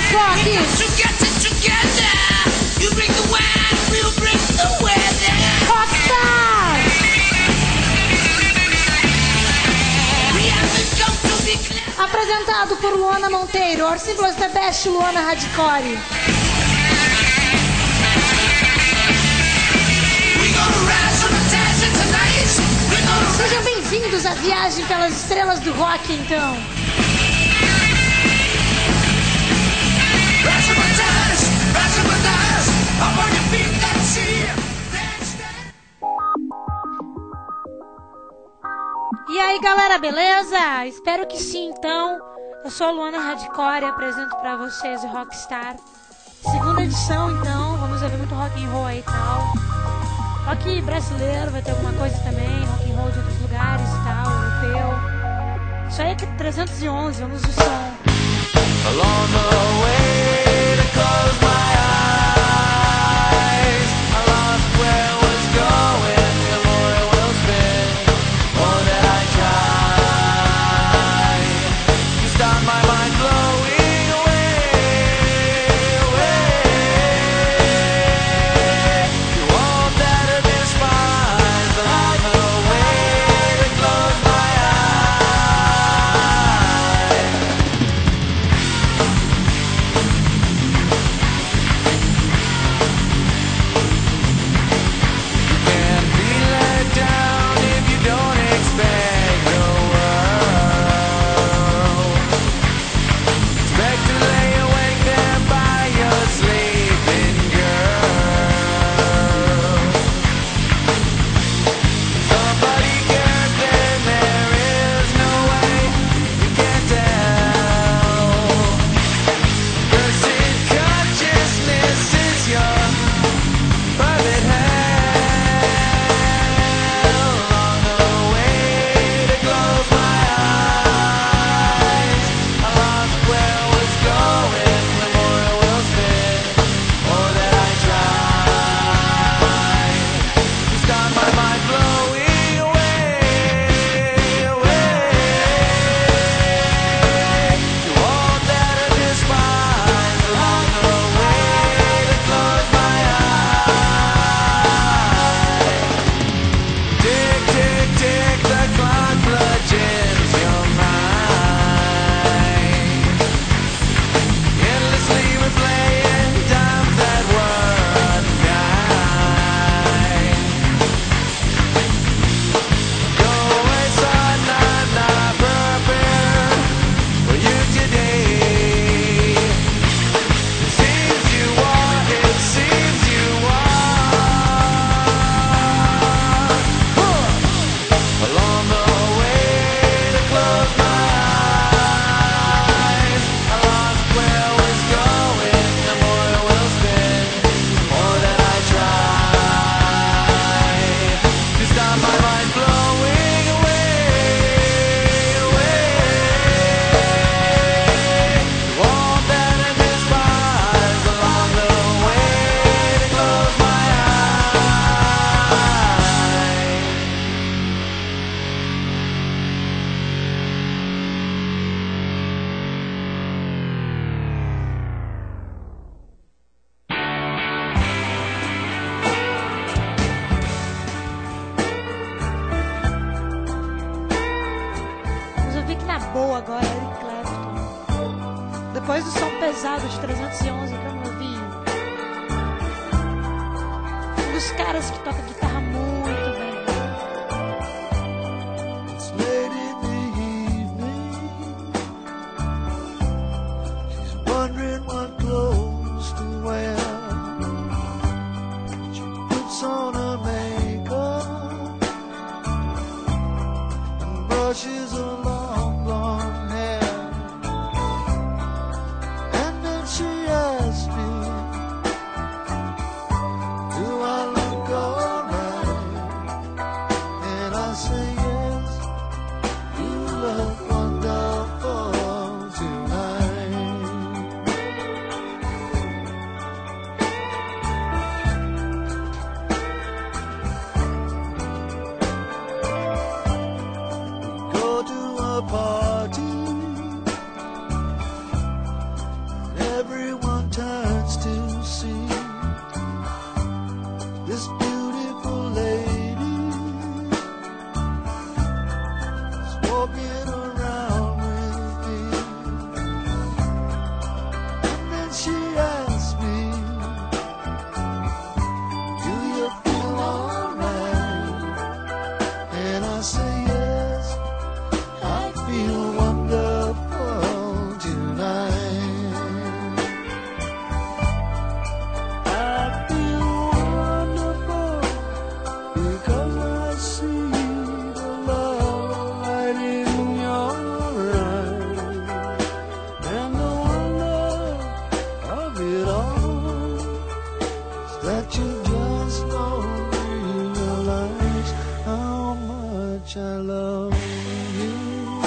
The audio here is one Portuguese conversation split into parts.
Apresentado por Luana Monteiro, Our Simple the Best, Luana Hardcore. Sejam bem-vindos à viagem pelas estrelas do rock, então. E aí, galera, beleza? Espero que sim, então. Eu sou a Luana Hardcore e apresento pra vocês o Rockstar. Segunda edição, então. Vamos ouvir muito rock and roll aí e tal. Rock brasileiro, vai ter alguma coisa também. Rock and roll de outros lugares e tal, europeu. Isso aí é 311, vamos de som. Along the way to close my eyes, I lost where I was going, the more I will spend, more that I try. You start my mind blowing away, to all that I despise, along the way to close my eyes. Can't be let down if you don't expect the world. Expect to lay awake there by your sleeping girl. Somebody cares, then there is no way you can tell. Cursed consciousness is your private hell. Along the way to close my eyes, I lost where I was going, the more I will spend, more that I try. You start my mind blowing away, to all that I despise, along the way to close my eyes. Tick, tick, tick, the clock bludgeons your mind, endlessly replaying times that were unkind. Go away, son, I'm not prepared for you today. It seems you are, it seems you are. Along the way to close my eyes, I lost where I was going, the more I will spend, more that I try. To stop my mind blowing away, to all that I despise, along the way to close my eyes. Vamos ouvir que na boa agora, Eric Clapton. Depois do som pesado de 311 que eu não ouvi. Um dos caras que toca guitarra muito bem. It's late in the evening. She's wondering what clothes to wear. She puts on her makeup and brushes her long blonde hair. And then she asks me, do I look alright? it all, is that you just don't realize how much I love you.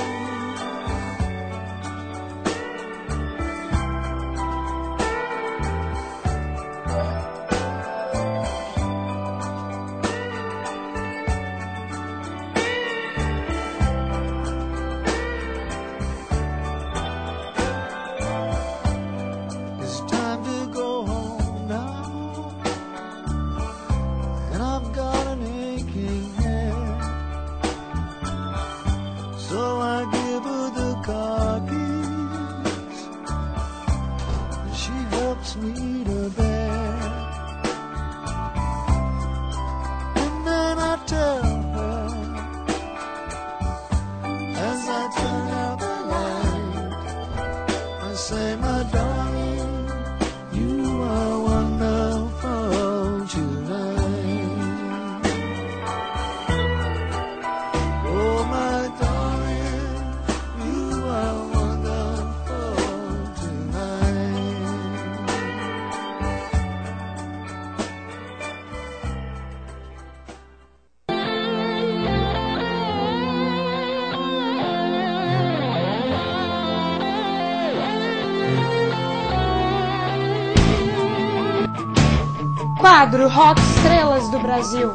Quadro Rock Estrelas do Brasil.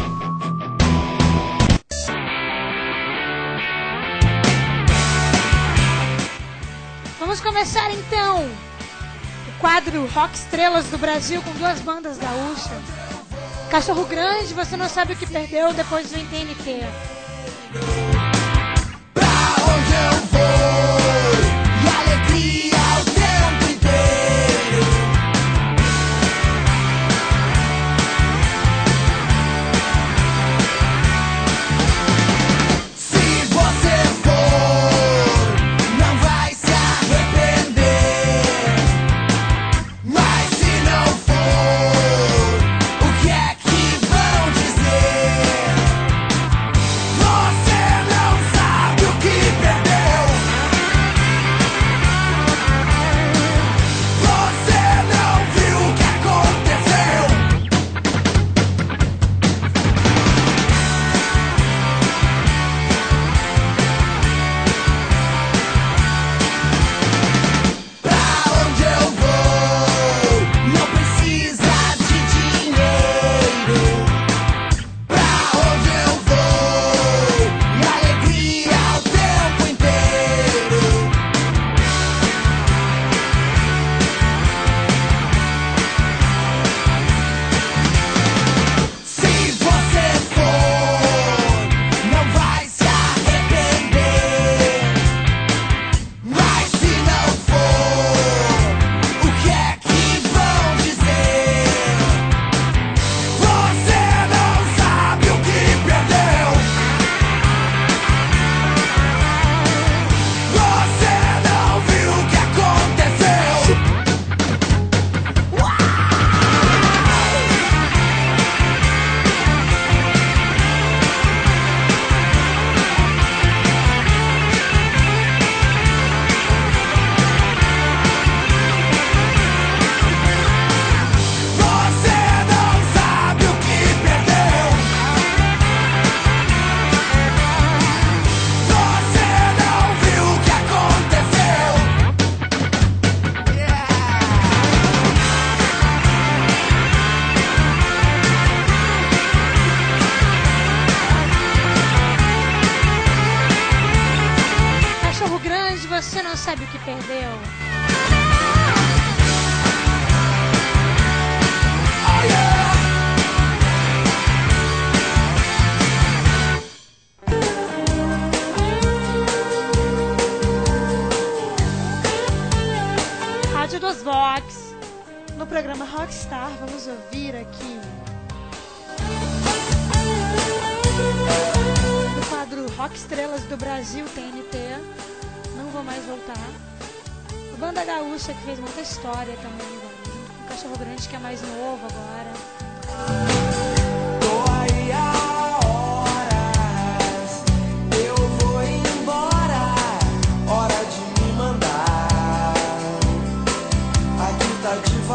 Vamos começar então o quadro Rock Estrelas do Brasil com duas bandas gaúchas. Cachorro Grande, Você Não Sabe O Que Perdeu, depois vem TNT. Pra onde eu vou, e alegria o tempo inteiro. Se você for, não vai se arrepender. Mas se não for, o que é que vão dizer? Você não sabe o que perdeu. Você não viu o que aconteceu. Pra onde eu vou, não precisa de dinheiro. Pra onde eu vou, e alegria o tempo inteiro. Se você for, não vai se arrepender. Mas se não for, o que é que vão dizer? Você não sabe o que perdeu. Você não viu o que aconteceu. Você não sabe o que perdeu. Você não viu o que aconteceu. Cachorro Grande, Você Não Sabe O Que Perdeu. Oh yeah. Rádio dos Vox. No programa Rockstar, vamos ouvir aqui no quadro Rock Estrelas do Brasil, TNT. Não Vou Mais Voltar. A banda gaúcha que fez muita história também, junto com o Cachorro Grande, que é mais novo agora. Tô aí há horas, eu vou embora, hora de me mandar. Aqui tá devagar.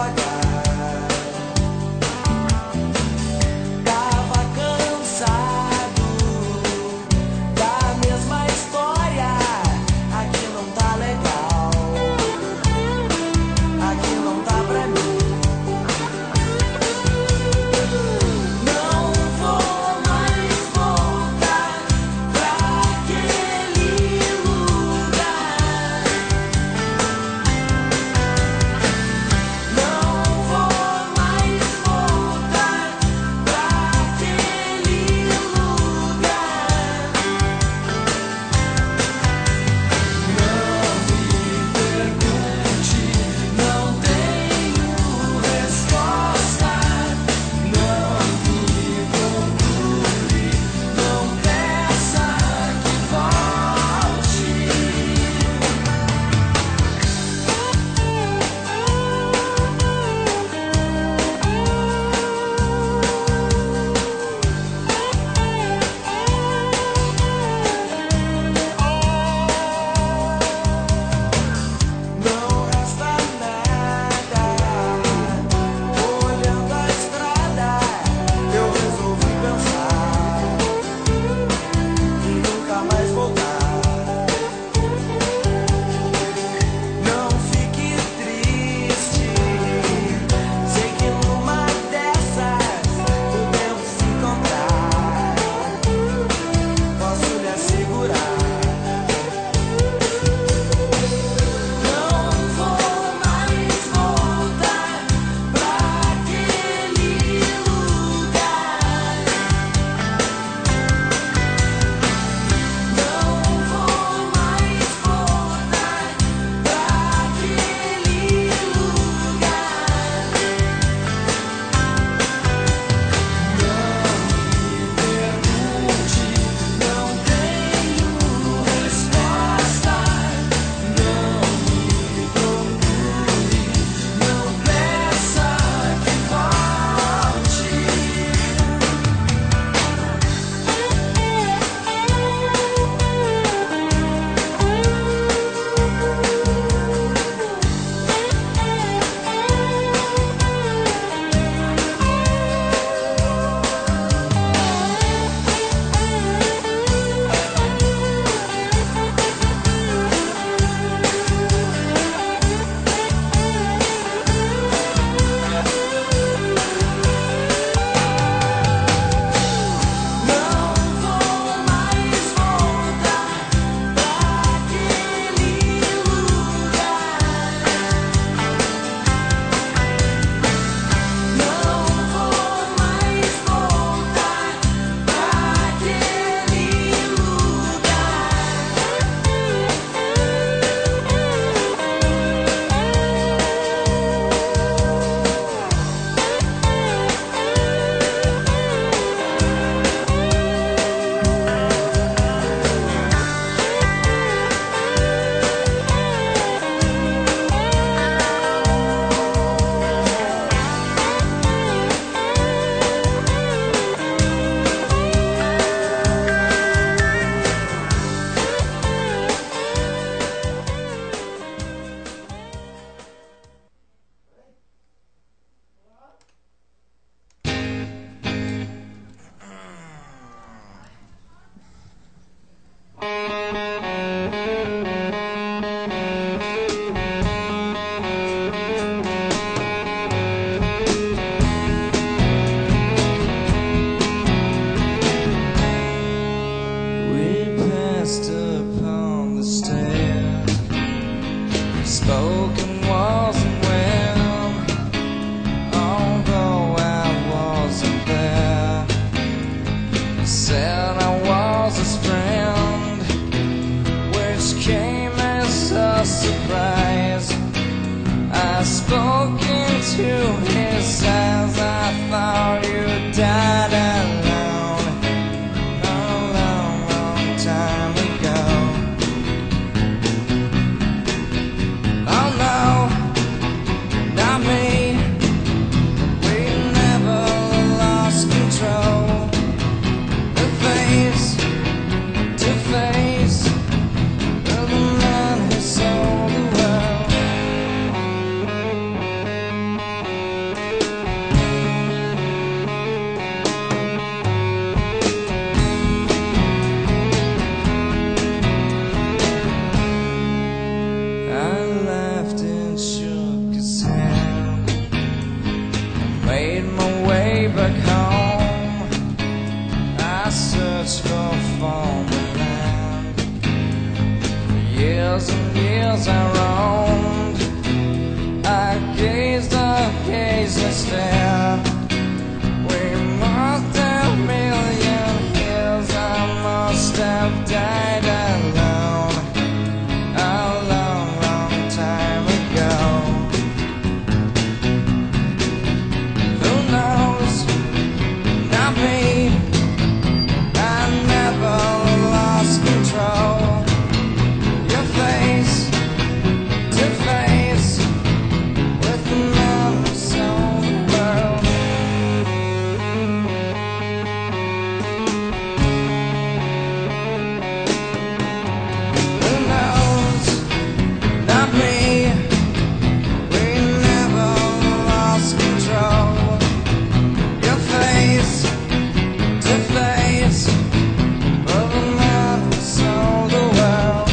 hills I roamed. I gazed a stare. We must have million years. I must have died alone a long, long time ago. Who knows? Not me. I never lost control. Your face to face with the man who sold the world. Who knows? Not me. We never lost control. Your face to face with the man who sold the world.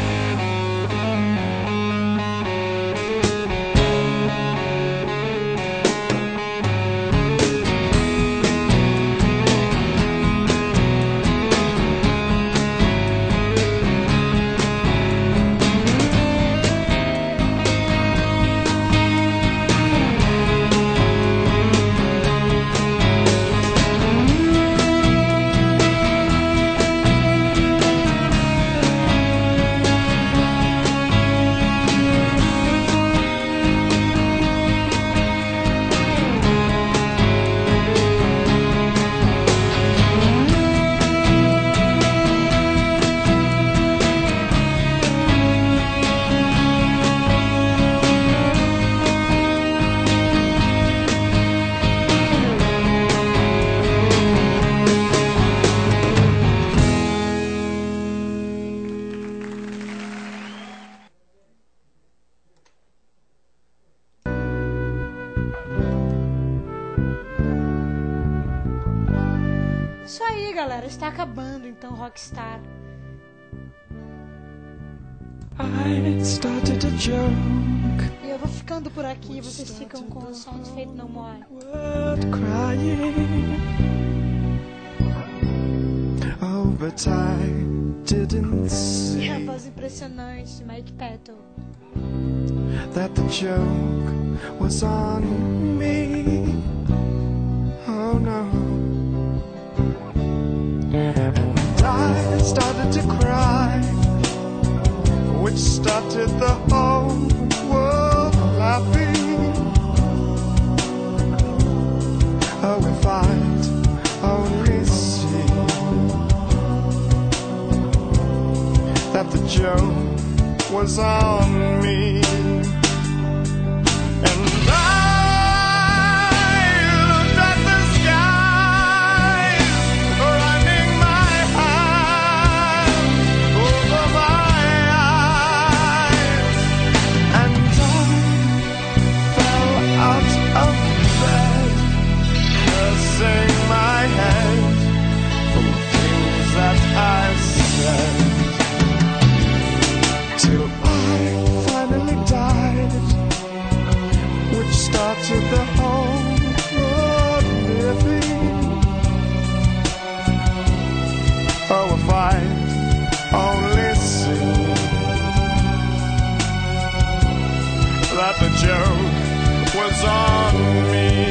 Isso aí, galera. Está acabando, então, Rockstar. I started a joke, E eu vou ficando por aqui. Vocês ficam com o Sound Fate No More. word crying. Oh, but I didn't E a see voz impressionante de Mike Patton. that the joke was on me. Oh no. And I started to cry, which started the whole world laughing. Oh, if I'd only seen that the joke was on me. And I looked at the skies, running my hand over my eyes, and I fell out of bed, cursing my head for things that I said, till I finally died, which started the whole world living. Oh, if I'd only seen that the joke was on me.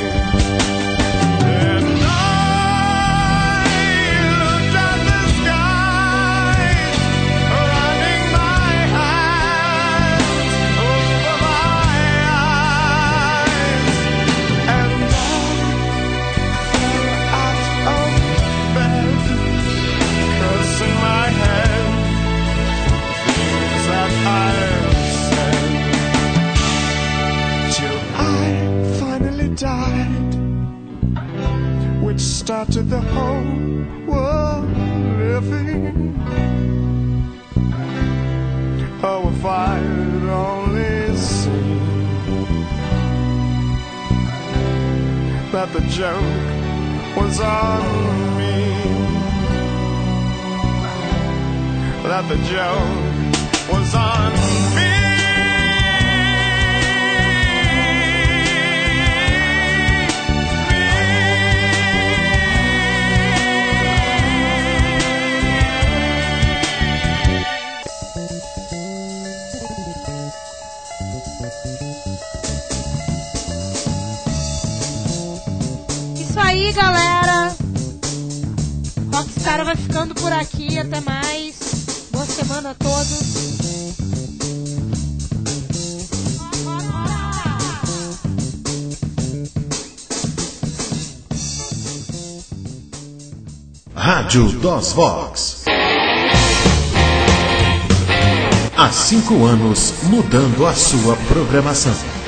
And I looked at the skies, running my hands over my eyes, and I fell out of bed, cursing my head for things that I said, till I finally died, which started the whole world living. Oh, if I'd only seen that the joke was on me, that the joke was on me. aí, galera. Rockstar vai ficando por aqui. Até mais. Boa semana a todos. Rádio DOS Vox. Há 5 anos mudando a sua programação.